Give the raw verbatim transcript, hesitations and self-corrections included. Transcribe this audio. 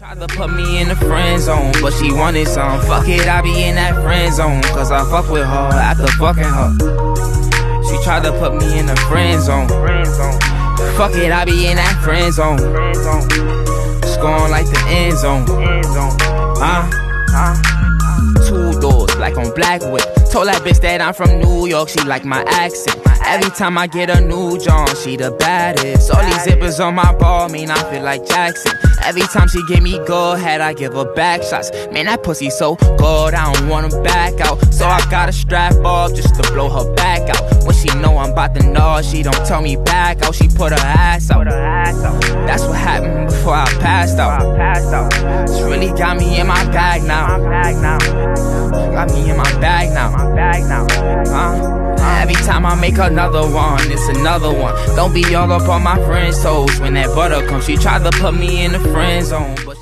Tried to put me in the friend zone, but she wanted some. Fuck it, I be in that friend zone, cause I fuck with her after fucking her. She tried to put me in the friend zone. Fuck it, I be in that friend zone. Scoring like the end zone. Huh? Two doors, black on black whip. Told that bitch that I'm from New York, she like my accent. Every time I get a new John, she the baddest. All these zippers on my ball mean I feel like Jackson. Every time she give me go ahead, I give her back shots. Man, that pussy so good, I don't wanna back out. So I gotta strap off just to blow her back out. When she know I'm about to nod, she don't tell me back out. She put her ass out. That's what happened before I passed out. It's really got me in my bag now. Got me in my bag now. Huh? Every time I make another one, it's another one. Don't be all up on my friend's toes when that butter comes. She tried to put me in the friend zone, but